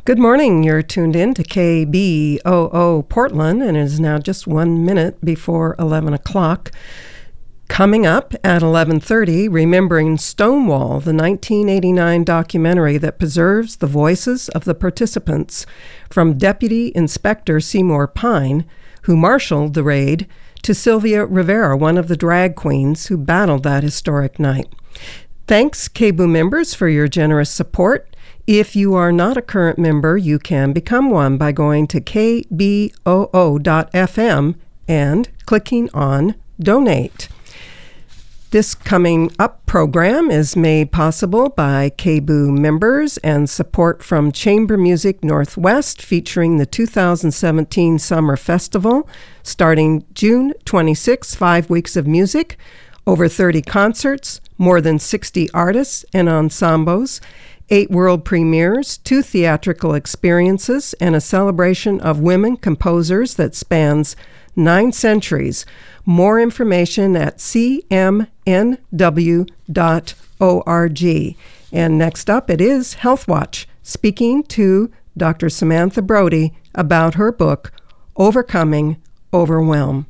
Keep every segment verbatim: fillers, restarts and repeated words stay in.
Good morning. You're tuned in to K B O O Portland, and it is now just one minute before eleven o'clock. Coming up at eleven thirty, Remembering Stonewall, the nineteen eighty-nine documentary that preserves the voices of the participants, from Deputy Inspector Seymour Pine, who marshaled the raid, to Sylvia Rivera, one of the drag queens who battled that historic night. Thanks, K B O O members, for your generous support. If you are not a current member, you can become one by going to k b o o dot f m and clicking on Donate. This coming up program is made possible by K B O O members and support from Chamber Music Northwest, featuring the two thousand seventeen Summer Festival, starting June twenty-sixth, five weeks of music, over thirty concerts, more than sixty artists and ensembles, eight world premieres, two theatrical experiences, and a celebration of women composers that spans nine centuries. More information at c m n w dot org. And next up, it is Health Watch, speaking to Doctor Samantha Brody about her book, Overcoming Overwhelm.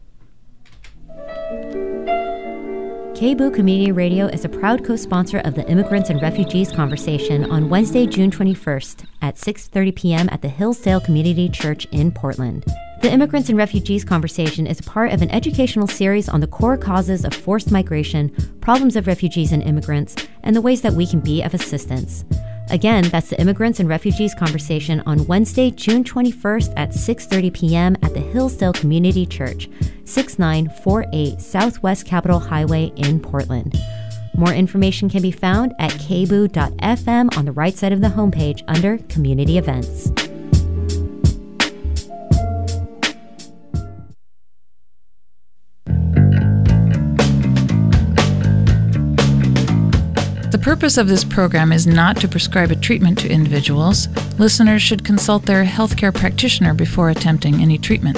K B O O Community Radio is a proud co-sponsor of the Immigrants and Refugees Conversation on Wednesday, June twenty-first at six thirty p.m. at the Hillsdale Community Church in Portland. The Immigrants and Refugees Conversation is part of an educational series on the core causes of forced migration, problems of refugees and immigrants, and the ways that we can be of assistance. Again, that's the Immigrants and Refugees Conversation on Wednesday, June twenty-first at six thirty p.m. at the Hillsdale Community Church, sixty-nine forty-eight Southwest Capitol Highway in Portland. More information can be found at k b o o dot f m on the right side of the homepage under Community Events. The purpose of this program is not to prescribe a treatment to individuals. Listeners should consult their healthcare practitioner before attempting any treatment.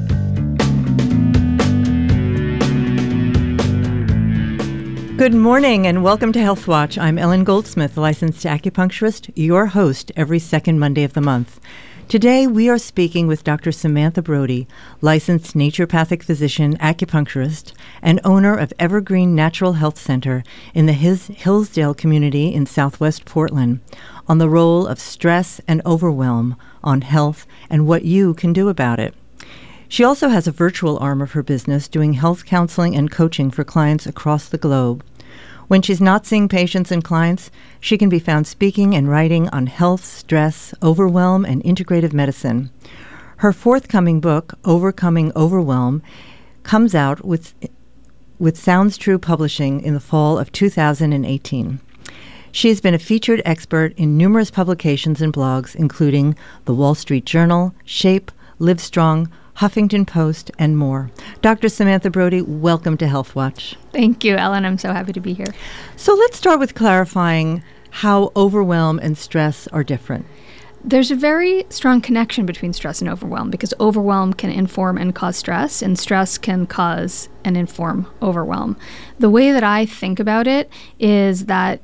Good morning and welcome to Health Watch. I'm Ellen Goldsmith, licensed acupuncturist, your host every second Monday of the month. Today we are speaking with Doctor Samantha Brody, licensed naturopathic physician, acupuncturist, and owner of Evergreen Natural Health Center in the His- Hillsdale community in Southwest Portland, on the role of stress and overwhelm on health and what you can do about it. She also has a virtual arm of her business doing health counseling and coaching for clients across the globe. When she's not seeing patients and clients, she can be found speaking and writing on health, stress, overwhelm, and integrative medicine. Her forthcoming book, Overcoming Overwhelm, comes out with, with Sounds True Publishing in the fall of two thousand eighteen. She has been a featured expert in numerous publications and blogs, including The Wall Street Journal, Shape, Livestrong, Huffington Post, and more. Doctor Samantha Brody, welcome to Health Watch. Thank you, Ellen. I'm so happy to be here. So let's start with clarifying how overwhelm and stress are different. There's a very strong connection between stress and overwhelm, because overwhelm can inform and cause stress, and stress can cause and inform overwhelm. The way that I think about it is that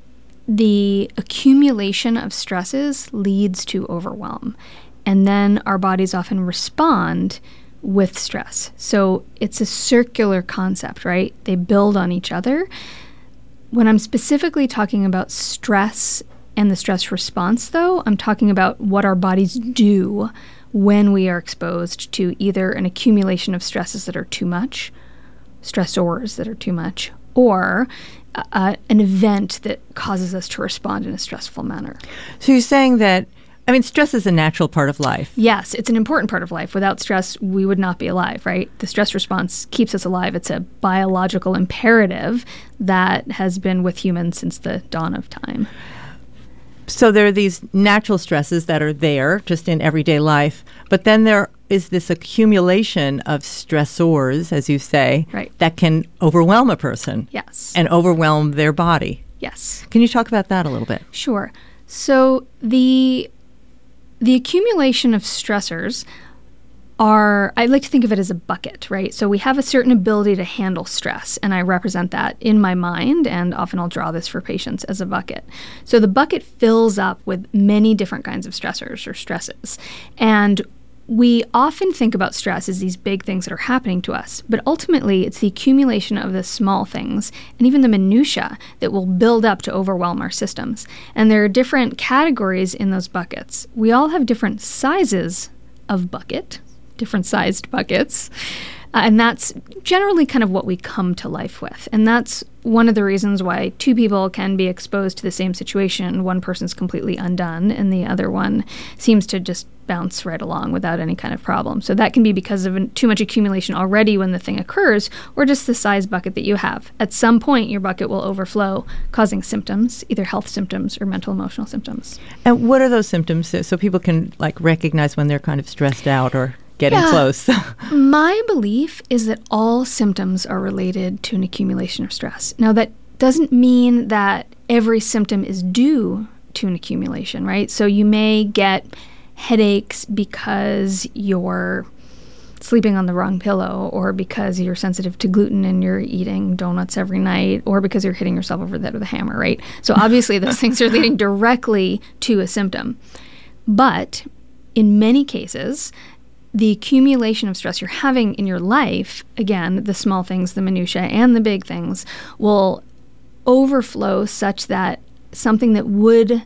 the accumulation of stresses leads to overwhelm, and then our bodies often respond with stress. So it's a circular concept, right? They build on each other. When I'm specifically talking about stress and the stress response, though, I'm talking about what our bodies do when we are exposed to either an accumulation of stresses that are too much, stressors that are too much, or uh, an event that causes us to respond in a stressful manner. So you're saying that I mean, stress is a natural part of life. Yes, it's an important part of life. Without stress, we would not be alive, right? The stress response keeps us alive. It's a biological imperative that has been with humans since the dawn of time. So there are these natural stresses that are there just in everyday life, but then there is this accumulation of stressors, as you say, right, that can overwhelm a person. Yes. And overwhelm their body. Yes. Can you talk about that a little bit? Sure. So the the accumulation of stressors are, I like to think of it as a bucket, right? So we have a certain ability to handle stress, and I represent that in my mind, and often I'll draw this for patients as a bucket. So the bucket fills up with many different kinds of stressors or stresses. And we often think about stress as these big things that are happening to us, but ultimately it's the accumulation of the small things and even the minutia that will build up to overwhelm our systems. And there are different categories in those buckets. We all have different sizes of bucket, different sized buckets, uh, and that's generally kind of what we come to life with. And that's one of the reasons why two people can be exposed to the same situation. One person's completely undone, and the other one seems to just bounce right along without any kind of problem. So that can be because of too much accumulation already when the thing occurs, or just the size bucket that you have. At some point, your bucket will overflow, causing symptoms, either health symptoms or mental emotional symptoms. And what are those symptoms so people can like recognize when they're kind of stressed out or getting yeah. close? My belief is that all symptoms are related to an accumulation of stress. Now, that doesn't mean that every symptom is due to an accumulation, right? So you may get headaches because you're sleeping on the wrong pillow, or because you're sensitive to gluten and you're eating donuts every night, or because you're hitting yourself over the head with a hammer, right? So obviously those things are leading directly to a symptom. But in many cases, the accumulation of stress you're having in your life, again, the small things, the minutia, and the big things, will overflow such that something that would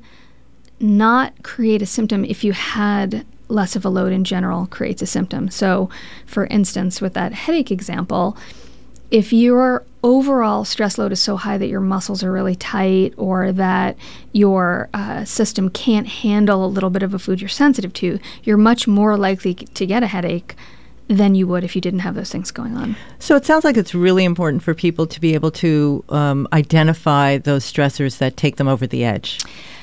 not create a symptom if you had less of a load in general creates a symptom. So, for instance, with that headache example, if your overall stress load is so high that your muscles are really tight, or that your uh, system can't handle a little bit of a food you're sensitive to, you're much more likely to get a headache than you would if you didn't have those things going on. So it sounds like it's really important for people to be able to um, identify those stressors that take them over the edge.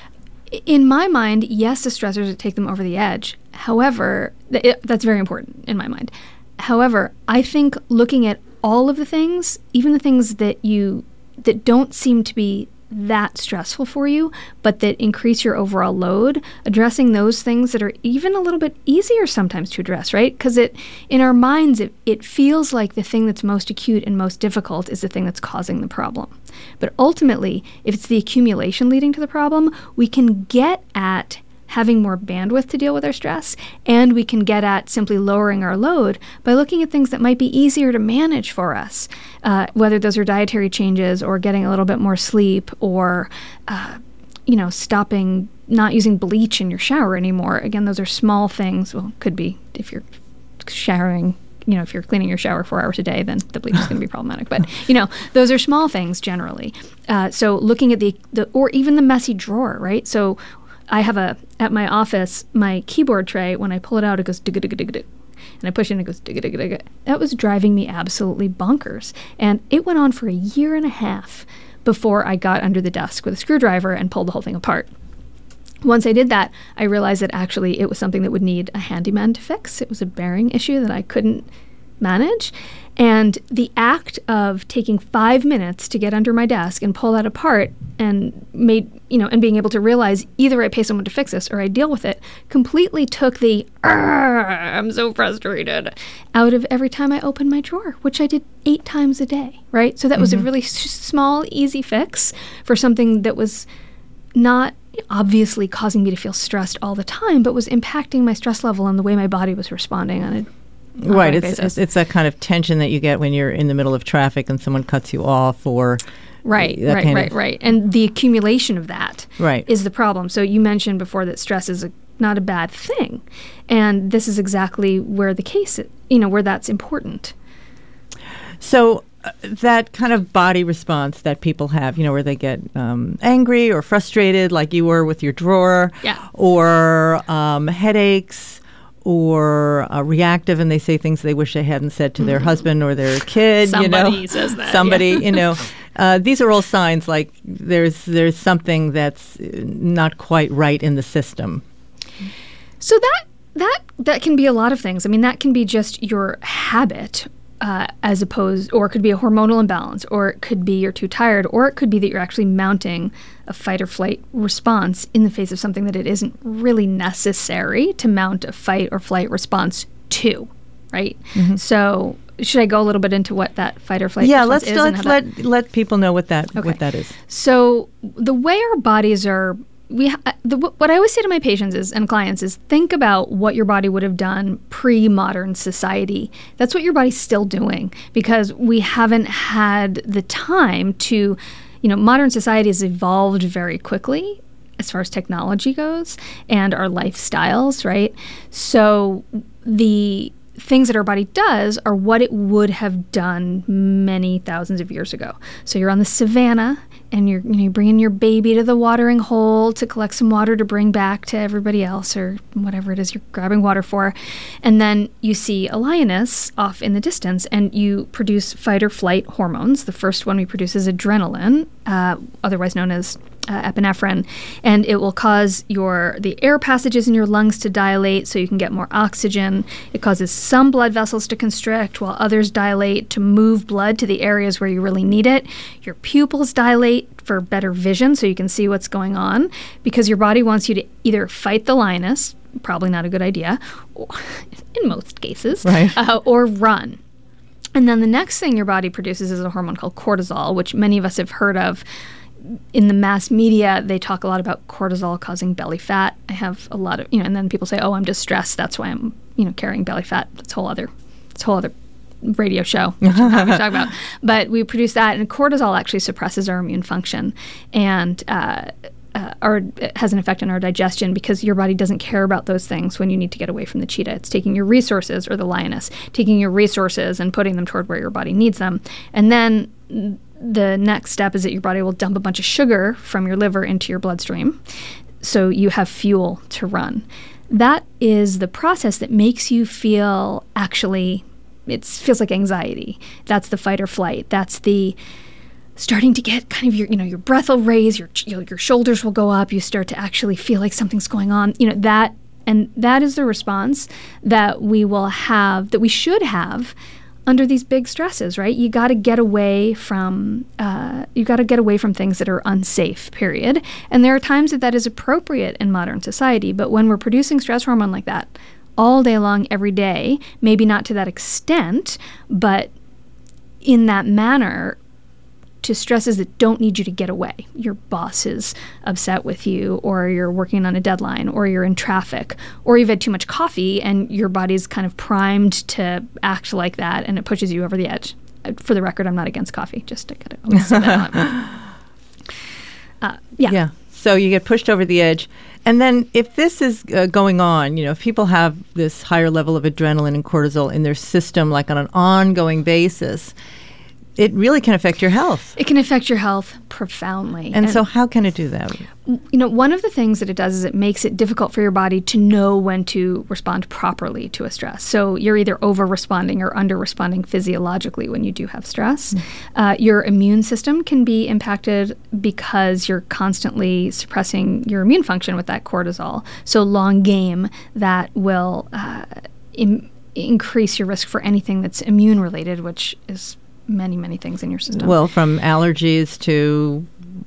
In my mind, yes, the stressors that take them over the edge. However, th- it, that's very important in my mind. However, I think looking at all of the things, even the things that you that don't seem to be that stressful for you, but that increase your overall load, addressing those things that are even a little bit easier sometimes to address, right? Because it, in our minds, it, it feels like the thing that's most acute and most difficult is the thing that's causing the problem. But ultimately, if it's the accumulation leading to the problem, we can get at having more bandwidth to deal with our stress, and we can get at simply lowering our load by looking at things that might be easier to manage for us, uh, whether those are dietary changes or getting a little bit more sleep, or uh, you know, stopping, not using bleach in your shower anymore. Again, those are small things. Well, could be if you're showering. You know, if you're cleaning your shower four hours a day, then the bleach is going to be problematic. But, you know, those are small things generally. Uh, so looking at the, the, or even the messy drawer, right? So I have a, at my office, my keyboard tray, when I pull it out, it goes digga digga digga digga. And I push it and it goes digga digga digga. That was driving me absolutely bonkers. And it went on for a year and a half before I got under the desk with a screwdriver and pulled the whole thing apart. Once I did that, I realized that actually it was something that would need a handyman to fix. It was a bearing issue that I couldn't manage. And the act of taking five minutes to get under my desk and pull that apart and made, you know, and being able to realize either I pay someone to fix this or I deal with it completely took the, I'm so frustrated, out of every time I opened my drawer, which I did eight times a day, right? So that mm-hmm. was a really s- small, easy fix for something that was not obviously causing me to feel stressed all the time, but was impacting my stress level and the way my body was responding on it. Right, it's, it's it's that kind of tension that you get when you're in the middle of traffic and someone cuts you off, or right, right, right, of, right, and the accumulation of that right. is the problem. So you mentioned before that stress is a, not a bad thing, and this is exactly where the case, you know, where that's important. So uh, that kind of body response that people have, you know, where they get um, angry or frustrated, like you were with your drawer, yeah, or um, headaches. Or uh, reactive, and they say things they wish they hadn't said to mm-hmm. their husband or their kid. Somebody you know, says that. Somebody, yeah. you know, uh, these are all signs like there's there's something that's not quite right in the system. So that that that can be a lot of things. I mean, that can be just your habit. Uh, as opposed, or it could be a hormonal imbalance, or it could be you're too tired, or it could be that you're actually mounting a fight or flight response in the face of something that it isn't really necessary to mount a fight or flight response two, right? Mm-hmm. So should I go a little bit into what that fight or flight yeah, response let's, is? let's and let, that, let people know what that, okay. what that is. So the way our bodies are, we ha- the, what I always say to my patients is and clients is think about what your body would have done pre-modern society. That's what your body's still doing because we haven't had the time to, you know, modern society has evolved very quickly as far as technology goes and our lifestyles, right? So the things that our body does are what it would have done many thousands of years ago. So you're on the savannah and you're, you know, you're bringing your baby to the watering hole to collect some water to bring back to everybody else or whatever it is you're grabbing water for. And then you see a lioness off in the distance and you produce fight or flight hormones. The first one we produce is adrenaline, uh, otherwise known as Uh, epinephrine, and it will cause your the air passages in your lungs to dilate so you can get more oxygen. It causes some blood vessels to constrict while others dilate to move blood to the areas where you really need it. Your pupils dilate for better vision so you can see what's going on because your body wants you to either fight the lioness, probably not a good idea, or, in most cases, right. uh, or run. And then the next thing your body produces is a hormone called cortisol, which many of us have heard of. In the mass media, they talk a lot about cortisol causing belly fat. I have a lot of, you know, and then people say, oh, I'm just stressed. That's why I'm, you know, carrying belly fat. That's a whole other, it's a whole other radio show, which I'm happy to talk about. But we produce that, and cortisol actually suppresses our immune function and uh, uh, our, it has an effect on our digestion because your body doesn't care about those things when you need to get away from the cheetah. It's taking your resources, or the lioness, taking your resources and putting them toward where your body needs them. And then the next step is that your body will dump a bunch of sugar from your liver into your bloodstream so you have fuel to run. That is the process that makes you feel actually, it feels like anxiety. That's the fight or flight. That's the starting to get kind of your, you know, your breath will raise, your, your shoulders will go up, you start to actually feel like something's going on. You know, that, and that is the response that we will have, that we should have under these big stresses, right? You got to get away from uh, you got to get away from things that are unsafe, period. And there are times that that is appropriate in modern society. But when we're producing stress hormone like that all day long, every day, maybe not to that extent, but in that manner, to stresses that don't need you to get away. Your boss is upset with you, or you're working on a deadline, or you're in traffic, or you've had too much coffee and your body's kind of primed to act like that and it pushes you over the edge. For the record, I'm not against coffee, just to kind of say that out. Uh, yeah. Yeah. So you get pushed over the edge. And then if this is uh, going on, you know, if people have this higher level of adrenaline and cortisol in their system, like on an ongoing basis, it really can affect your health. It can affect your health profoundly. And, and so how can it do that? You know, one of the things that it does is it makes it difficult for your body to know when to respond properly to a stress. So you're either over-responding or under-responding physiologically when you do have stress. Mm-hmm. Uh, your immune system can be impacted because you're constantly suppressing your immune function with that cortisol. So long game, that will uh, im- increase your risk for anything that's immune-related, which is many, many things in your system. Well, from allergies to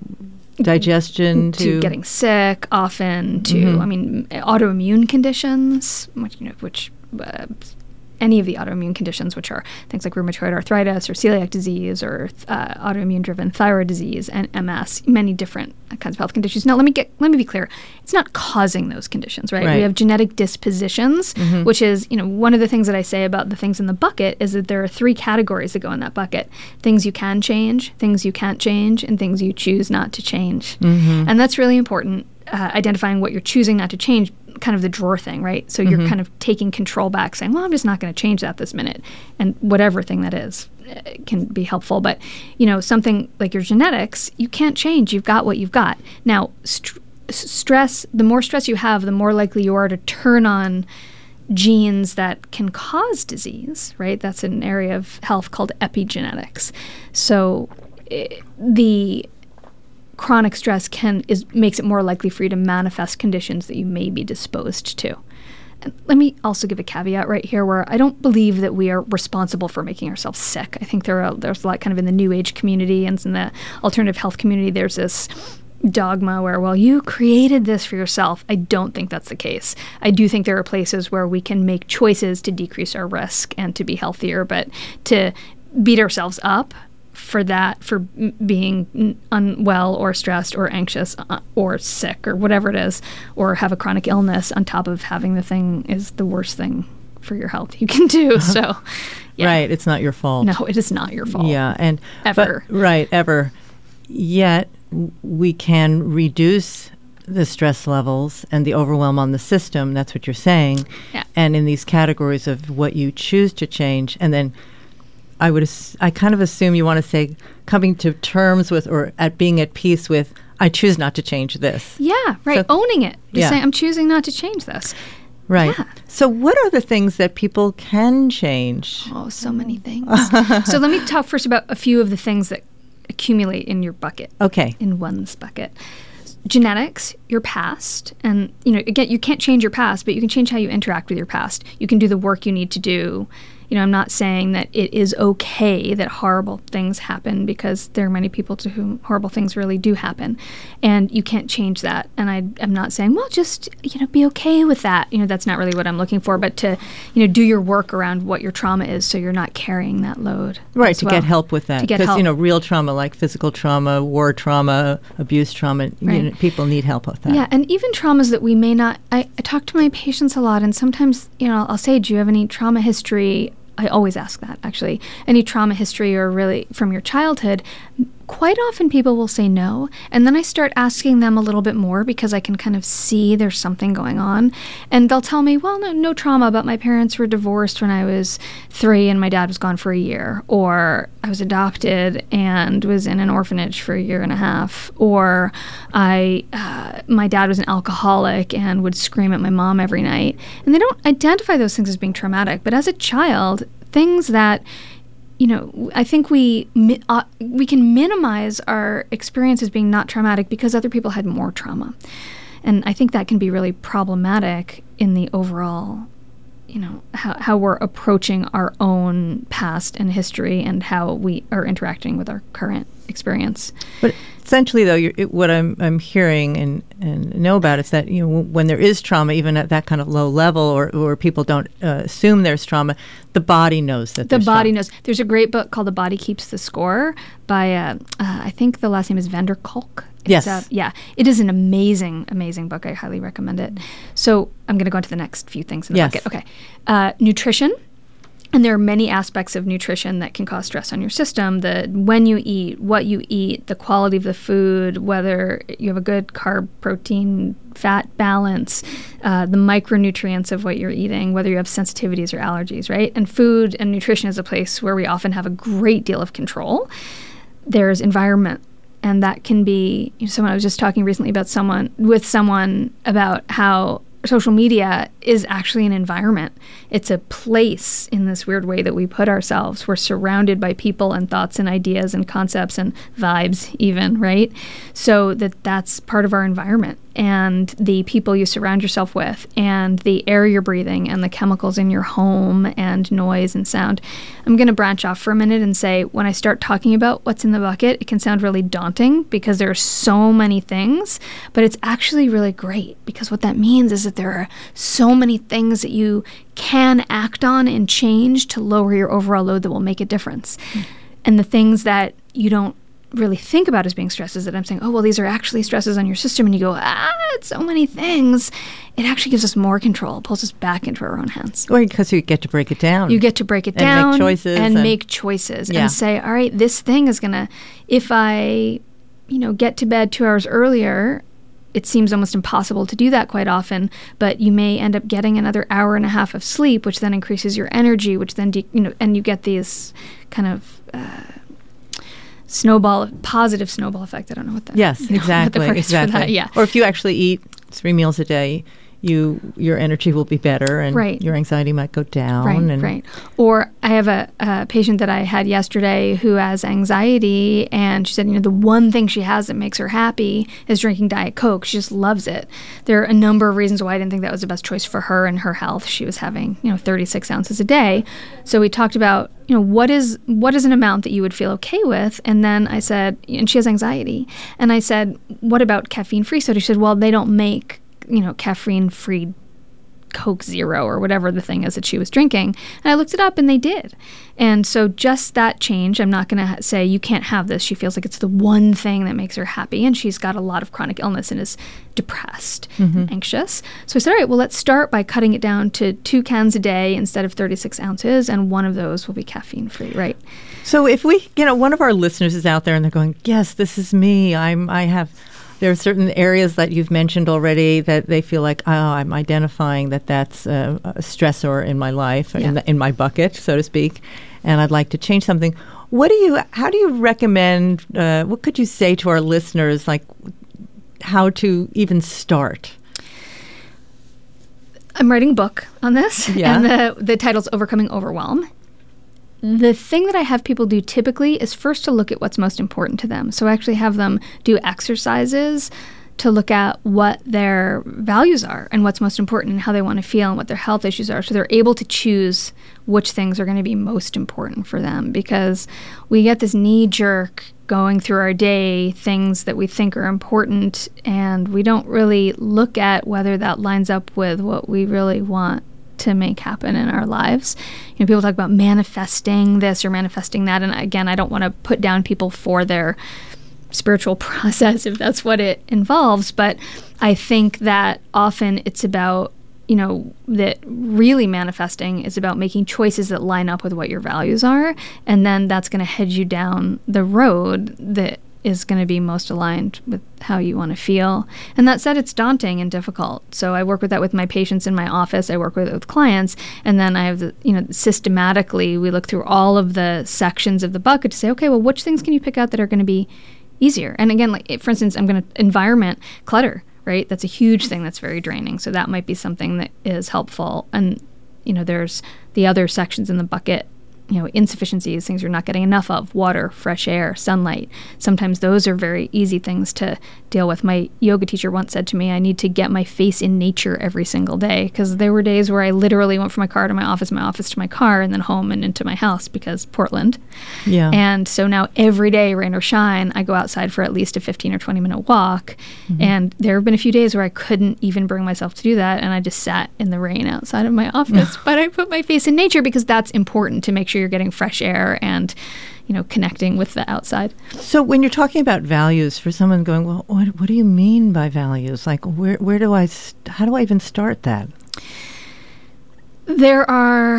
digestion to, to getting sick, often to, mm-hmm. I mean, autoimmune conditions, which, you know, which uh, any of the autoimmune conditions, which are things like rheumatoid arthritis or celiac disease or uh, autoimmune-driven thyroid disease and M S, many different kinds of health conditions. Now, let me get let me be clear. It's not causing those conditions, right? right. We have genetic dispositions, mm-hmm. which is, you know, one of the things that I say about the things in the bucket is that there are three categories that go in that bucket: things you can change, things you can't change, and things you choose not to change. Mm-hmm. And that's really important. Uh, identifying what you're choosing not to change, kind of the drawer thing, right? So you're mm-hmm. kind of taking control back, saying, well, I'm just not going to change that this minute. And whatever thing that is uh, can be helpful. But, you know, something like your genetics, you can't change. You've got what you've got. Now, st- stress, the more stress you have, the more likely you are to turn on genes that can cause disease, right? That's an area of health called epigenetics. So uh, the chronic stress can is makes it more likely for you to manifest conditions that you may be disposed to. And let me also give a caveat right here where I don't believe that we are responsible for making ourselves sick. I think there are there's a lot kind of in the New Age community and in the alternative health community, there's this dogma where, well, you created this for yourself. I don't think that's the case. I do think there are places where we can make choices to decrease our risk and to be healthier, but to beat ourselves up for that, for being unwell or stressed or anxious uh, or sick or whatever it is, or have a chronic illness on top of having the thing is the worst thing for your health you can do. So, yeah. Right. It's not your fault. No, it is not your fault. Yeah. And ever. But, right. Ever. Yet we can reduce the stress levels and the overwhelm on the system. That's what you're saying. Yeah. And in these categories of what you choose to change, and then I would, I kind of assume you want to say coming to terms with, or at being at peace with, I choose not to change this. Yeah, right. So, owning it. Just yeah. saying, I'm choosing not to change this. Right. Yeah. So what are the things that people can change? Oh, so many things. So let me talk first about a few of the things that accumulate in your bucket. Okay. In one's bucket. Genetics, your past, and, you know, again, you can't change your past, but you can change how you interact with your past. You can do the work you need to do. You know, I'm not saying that it is okay that horrible things happen, because there are many people to whom horrible things really do happen, and you can't change that. And I am not saying, well, just, you know, be okay with that. You know, that's not really what I'm looking for, but to, you know, do your work around what your trauma is so you're not carrying that load. Right, to well. get help with that. To get Because, help. you know, real trauma like physical trauma, war trauma, abuse trauma, Right. you know, people need help with that. Yeah, and even traumas that we may not, I, I talk to my patients a lot, and sometimes, you know, I'll say, do you have any trauma history? I always ask that, actually. Any trauma history or really from your childhood? Quite often people will say no, and then I start asking them a little bit more because I can kind of see there's something going on, and they'll tell me, well, no, no trauma, but my parents were divorced when I was three and my dad was gone for a year, or I was adopted and was in an orphanage for a year and a half, or I, uh, my dad was an alcoholic and would scream at my mom every night. And they don't identify those things as being traumatic, but as a child, things that, you know, I think we mi- uh, we can minimize our experience as being not traumatic because other people had more trauma. And I think that can be really problematic in the overall, you know, how, how we're approaching our own past and history and how we are interacting with our current experience. But essentially, though, you're, it, what I'm I'm hearing and, and know about is that, you know, when there is trauma, even at that kind of low level, or, or people don't uh, assume there's trauma, the body knows that The there's body trauma. knows. There's a great book called The Body Keeps the Score by, uh, uh, I think the last name is Vander Kolk. It's, Yes. Uh, yeah. It is an amazing, amazing book. I highly recommend it. So I'm going to go into the next few things in the Yes. bucket. Okay. Uh, nutrition. And there are many aspects of nutrition that can cause stress on your system. The when you eat, what you eat, the quality of the food, whether you have a good carb, protein, fat balance, uh, the micronutrients of what you're eating, whether you have sensitivities or allergies, right? And food and nutrition is a place where we often have a great deal of control. There's environment. And that can be, you know, someone I was just talking recently about someone with someone about how social media is actually an environment. It's a place in this weird way that we put ourselves. We're surrounded by people and thoughts and ideas and concepts and vibes even, right? So that that's part of our environment. And the people you surround yourself with and the air you're breathing and the chemicals in your home and noise and sound. I'm going to branch off for a minute and say, when I start talking about what's in the bucket, it can sound really daunting because there are so many things, but it's actually really great because what that means is that there are so many things that you can act on and change to lower your overall load that will make a difference. Mm. And the things that you don't really think about as being stresses that I'm saying, oh, well, these are actually stresses on your system. And you go, ah, it's so many things. It actually gives us more control, pulls us back into our own hands. Well, because you get to break it down. You get to break it and down. make choices. And, and make choices. Yeah. And say, all right, this thing is going to, if I, you know, get to bed two hours earlier, it seems almost impossible to do that quite often, but you may end up getting another hour and a half of sleep, which then increases your energy, which then, de- you know, and you get these kind of uh, snowball, positive snowball effect. I don't know what that. Yes, you know, exactly, what the word is exactly. for that. Yeah. Or if you actually eat three meals a day, you your energy will be better and right. your anxiety might go down. Right, and right. Or I have a, a patient that I had yesterday who has anxiety, and she said, you know, the one thing she has that makes her happy is drinking Diet Coke. She just loves it. There are a number of reasons why I didn't think that was the best choice for her and her health. She was having, you know, thirty-six ounces a day. So we talked about, you know, what is what is an amount that you would feel okay with? And then I said, and she has anxiety. And I said, what about caffeine-free soda? She said, well, they don't make, you know, caffeine-free Coke Zero or whatever the thing is that she was drinking. And I looked it up and they did. And so just that change, I'm not going to ha- say you can't have this. She feels like it's the one thing that makes her happy. And she's got a lot of chronic illness and is depressed mm-hmm. and anxious. So I said, all right, well, let's start by cutting it down to two cans a day instead of thirty-six ounces. And one of those will be caffeine free, right? So if we, you know, one of our listeners is out there and they're going, yes, this is me. I'm, I have... There are certain areas that you've mentioned already that they feel like, oh, I'm identifying that that's a, a stressor in my life, yeah. in, the, in my bucket, so to speak, and I'd like to change something. What do you? How do you recommend? Uh, what could you say to our listeners, like how to even start? I'm writing a book on this, yeah. and the the title's Overcoming Overwhelm. The thing that I have people do typically is first to look at what's most important to them. So I actually have them do exercises to look at what their values are and what's most important and how they want to feel and what their health issues are. So they're able to choose which things are going to be most important for them, because we get this knee-jerk going through our day, things that we think are important, and we don't really look at whether that lines up with what we really want to make happen in our lives. You know, people talk about manifesting this or manifesting that, and again, I don't want to put down people for their spiritual process if that's what it involves, but I think that often it's about, you know, that really manifesting is about making choices that line up with what your values are, and then that's going to head you down the road that is going to be most aligned with how you want to feel. And that said, it's daunting and difficult. So I work with that with my patients in my office. I work with it with clients. And then I have, the, you know, systematically, we look through all of the sections of the bucket to say, okay, well, which things can you pick out that are going to be easier? And again, like for instance, I'm going to environment clutter, right? That's a huge thing that's very draining. So that might be something that is helpful. And, you know, there's the other sections in the bucket, you know, insufficiencies, things you're not getting enough of, water, fresh air, sunlight. Sometimes those are very easy things to deal with. My yoga teacher once said to me, I need to get my face in nature every single day, because there were days where I literally went from my car to my office, my office to my car, and then home and into my house, because Portland. Yeah. And so now every day, rain or shine, I go outside for at least a fifteen or twenty minute walk. Mm-hmm. And there have been a few days where I couldn't even bring myself to do that, and I just sat in the rain outside of my office. But I put my face in nature because that's important to make sure you're getting fresh air and, you know, connecting with the outside. So when you're talking about values, for someone going, well, what, what do you mean by values? Like, where where do I, st- how do I even start that? There are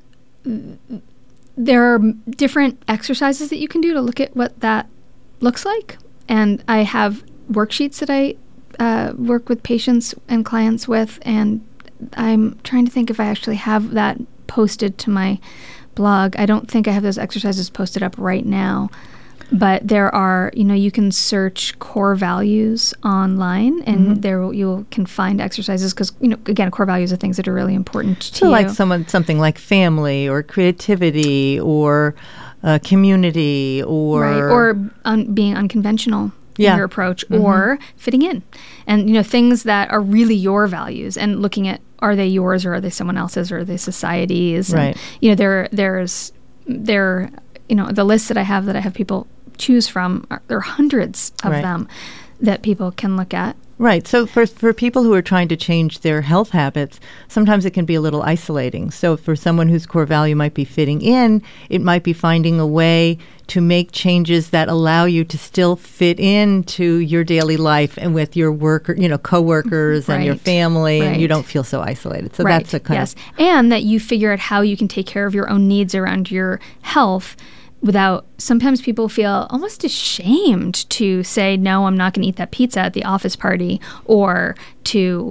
there are different exercises that you can do to look at what that looks like. And I have worksheets that I uh, work with patients and clients with, and I'm trying to think if I actually have that posted to my blog. I don't think I have those exercises posted up right now, but there are, you know, you can search core values online, and mm-hmm. there you can find exercises, because, you know, again, core values are things that are really important to so you. Like someone, something like family or creativity or uh, community or... Right, or un- being unconventional yeah. in your approach, mm-hmm. or fitting in. And, you know, things that are really your values, and looking at, are they yours, or are they someone else's, or are they society's? Right. And, you know, there, there's, there, you know, the list that I have that I have people choose from, are, there are hundreds of right. them that people can look at. Right. So for for people who are trying to change their health habits, sometimes it can be a little isolating. So for someone whose core value might be fitting in, it might be finding a way to make changes that allow you to still fit into your daily life and with your work, you know, coworkers right. and your family, right. and you don't feel so isolated. So right. that's a kind yes. of... And that you figure out how you can take care of your own needs around your health without, sometimes people feel almost ashamed to say, no, I'm not going to eat that pizza at the office party, or to,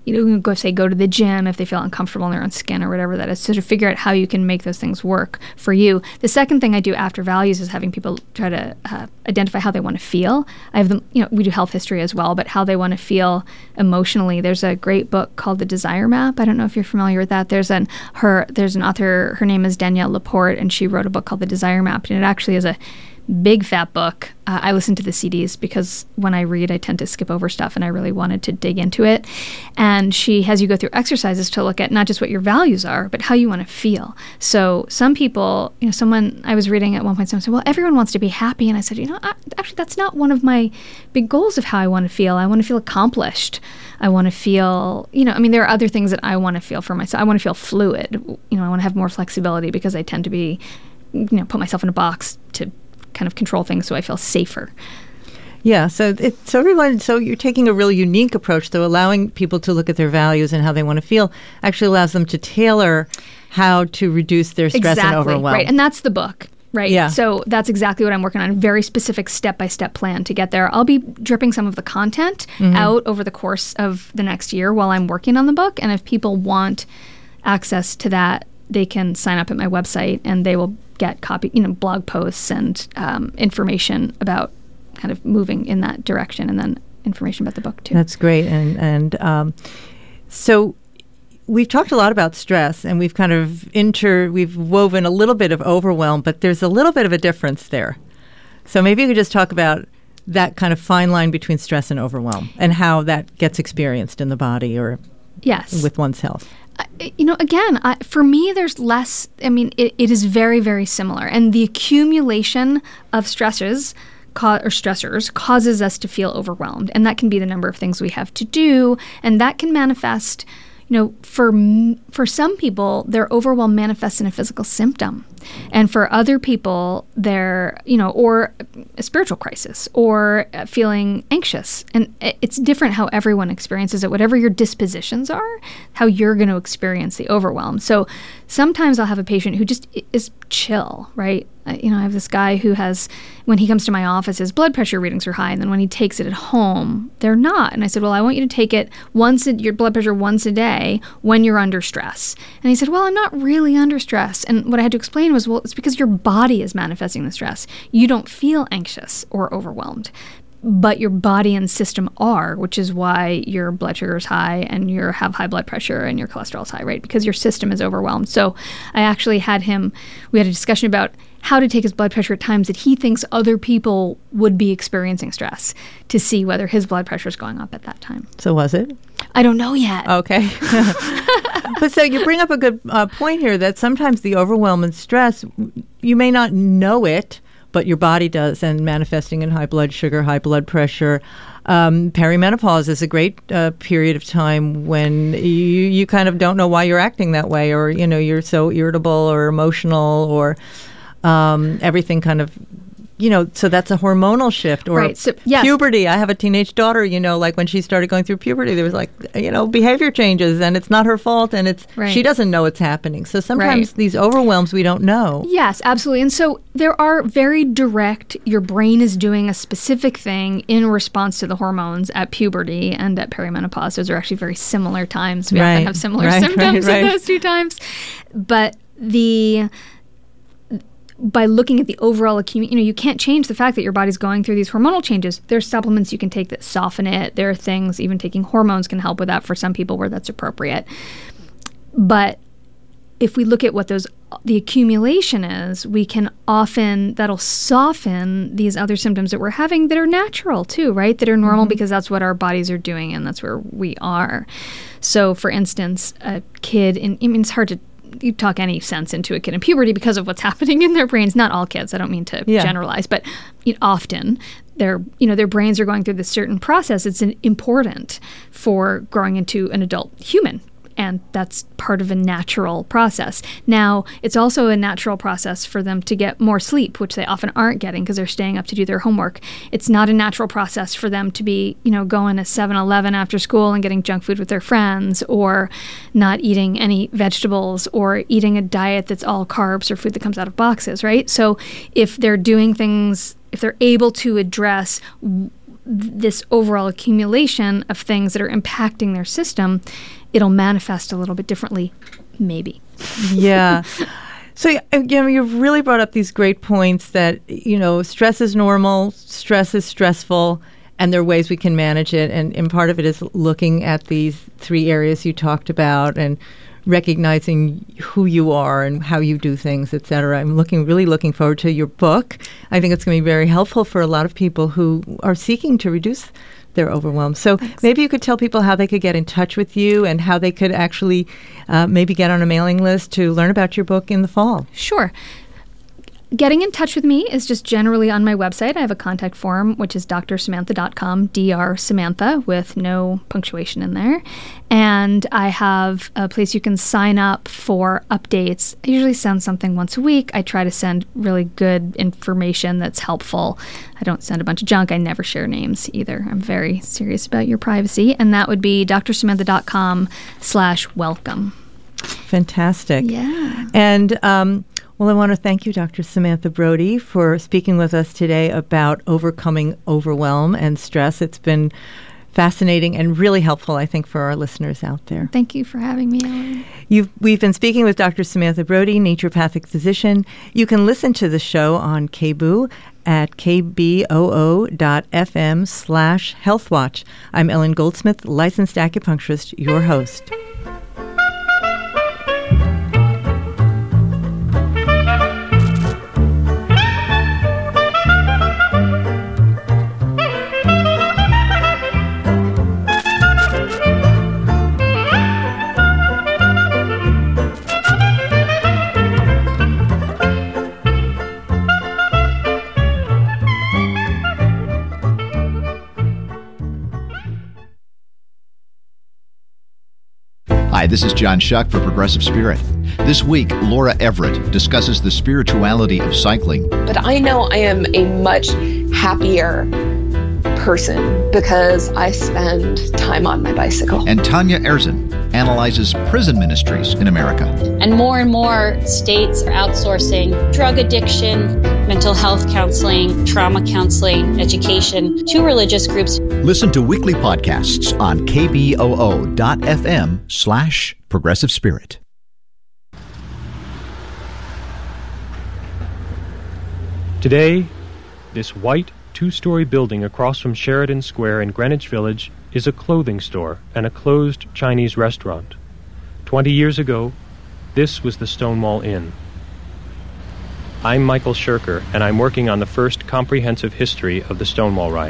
you know, go say go to the gym if they feel uncomfortable in their own skin or whatever that is. So to figure out how you can make those things work for you. The second thing I do after values is having people try to uh, identify how they want to feel. I have them, you know, we do health history as well, but how they want to feel emotionally. There's a great book called The Desire Map. I don't know if you're familiar with that. There's an her there's an author. Her name is Danielle Laporte, and she wrote a book called The Desire Map, and it actually is a big fat book. Uh, I listen to the C Ds because when I read, I tend to skip over stuff, and I really wanted to dig into it. And she has you go through exercises to look at not just what your values are, but how you want to feel. So some people, you know, someone I was reading at one point, someone said, well, everyone wants to be happy. And I said, you know, I, actually, that's not one of my big goals of how I want to feel. I want to feel accomplished. I want to feel, you know, I mean, there are other things that I want to feel for myself. I want to feel fluid. You know, I want to have more flexibility because I tend to be, you know, put myself in a box to kind of control things so I feel safer. Yeah, so it, so everyone, so you're taking a really unique approach, though, allowing people to look at their values and how they want to feel actually allows them to tailor how to reduce their stress exactly, and overwhelm. Right, and that's the book. Right. Yeah. So that's exactly what I'm working on. A very specific step-by-step plan to get there. I'll be dripping some of the content mm-hmm. out over the course of the next year while I'm working on the book. And if people want access to that, they can sign up at my website and they will get copy, you know, blog posts and um, information about kind of moving in that direction, and then information about the book too. That's great. And and um, so we've talked a lot about stress, and we've kind of inter we've woven a little bit of overwhelm, but there's a little bit of a difference there. So maybe you could just talk about that kind of fine line between stress and overwhelm, and how that gets experienced in the body or yes, with one's health. You know, again, I, for me, there's less, I mean, it, it is very, very similar. And the accumulation of stresses co- or stressors causes us to feel overwhelmed. And that can be the number of things we have to do. And that can manifest, you know, for for some people, their overwhelm manifests in a physical symptom. And for other people, they're, you know, or a spiritual crisis or feeling anxious. And it's different how everyone experiences it. Whatever your dispositions are, how you're going to experience the overwhelm. So sometimes I'll have a patient who just is chill, right? You know, I have this guy who has, when he comes to my office, his blood pressure readings are high. And then when he takes it at home, they're not. And I said, well, I want you to take it once, a, your blood pressure once a day when you're under stress. And he said, well, I'm not really under stress. And what I had to explain was, well, it's because your body is manifesting the stress. You don't feel anxious or overwhelmed, but your body and system are, which is why your blood sugar is high and you have high blood pressure and your cholesterol is high, right? Because your system is overwhelmed. So I actually had him, we had a discussion about how to take his blood pressure at times that he thinks other people would be experiencing stress to see whether his blood pressure is going up at that time. So was it? I don't know yet. Okay. But so you bring up a good uh, point here that sometimes the overwhelm and stress, you may not know it, but your body does, and manifesting in high blood sugar, high blood pressure. Um, perimenopause is a great uh, period of time when you, you kind of don't know why you're acting that way, or, you know, you're so irritable or emotional, or um, everything kind of, you know, so that's a hormonal shift. Or right, so, yes. Puberty. I have a teenage daughter, you know, like when she started going through puberty, there was like, you know, behavior changes, and it's not her fault, and it's right. she doesn't know it's happening. So sometimes right. these overwhelms we don't know. Yes, absolutely. And so there are very direct, your brain is doing a specific thing in response to the hormones at puberty and at perimenopause. Those are actually very similar times. We right. often have similar right, symptoms right, right. at those two times. But the... by looking at the overall accumulation, you know, you can't change the fact that your body's going through these hormonal changes. There's supplements you can take that soften it. There are things, even taking hormones can help with that for some people where that's appropriate. But if we look at what those the accumulation is, we can often, that'll soften these other symptoms that we're having that are natural too, right? That are normal mm-hmm. because that's what our bodies are doing and that's where we are. So for instance, a kid, in, I mean, it's hard to you talk any sense into a kid in puberty because of what's happening in their brains. Not all kids, I don't mean to yeah. generalize, but you know, often their you know their brains are going through this certain process. It's an, important for growing into an adult human. And that's part of a natural process. Now, it's also a natural process for them to get more sleep, which they often aren't getting because they're staying up to do their homework. It's not a natural process for them to be, you know, going to seven eleven after school and getting junk food with their friends, or not eating any vegetables, or eating a diet that's all carbs or food that comes out of boxes, right? So if they're doing things, if they're able to address this overall accumulation of things that are impacting their system, it'll manifest a little bit differently, maybe. Yeah. So, you know, you've really brought up these great points that, you know, stress is normal, stress is stressful, and there are ways we can manage it. And, and part of it is looking at these three areas you talked about and recognizing who you are and how you do things, et cetera. I'm looking, really looking forward to your book. I think it's going to be very helpful for a lot of people who are seeking to reduce their overwhelm. So Thanks. Maybe you could tell people how they could get in touch with you and how they could actually uh, maybe get on a mailing list to learn about your book in the fall. Sure. Getting in touch with me is just generally on my website. I have a contact form, which is d r samantha dot com, D R Samantha, with no punctuation in there. And I have a place you can sign up for updates. I usually send something once a week. I try to send really good information that's helpful. I don't send a bunch of junk. I never share names either. I'm very serious about your privacy. And that would be d r samantha dot com slash welcome. Fantastic. Yeah. And, um, well, I want to thank you, Doctor Samantha Brody, for speaking with us today about overcoming overwhelm and stress. It's been fascinating and really helpful, I think, for our listeners out there. Thank you for having me, Ellen. You've, we've been speaking with Doctor Samantha Brody, naturopathic physician. You can listen to the show on K B O O at kboo.fm slash healthwatch. I'm Ellen Goldsmith, licensed acupuncturist, your host. Hi, this is John Shuck for Progressive Spirit. This week, Laura Everett discusses the spirituality of cycling. But I know I am a much happier person because I spend time on my bicycle. And Tanya Erzin analyzes prison ministries in America. And more and more states are outsourcing drug addiction, mental health counseling, trauma counseling, education to religious groups. Listen to weekly podcasts on kboo.fm slash progressive spirit. Today, this white two-story building across from Sheridan Square in Greenwich Village is a clothing store and a closed Chinese restaurant. Twenty years ago, this was the Stonewall Inn. I'm Michael Shirker, and I'm working on the first comprehensive history of the Stonewall riot.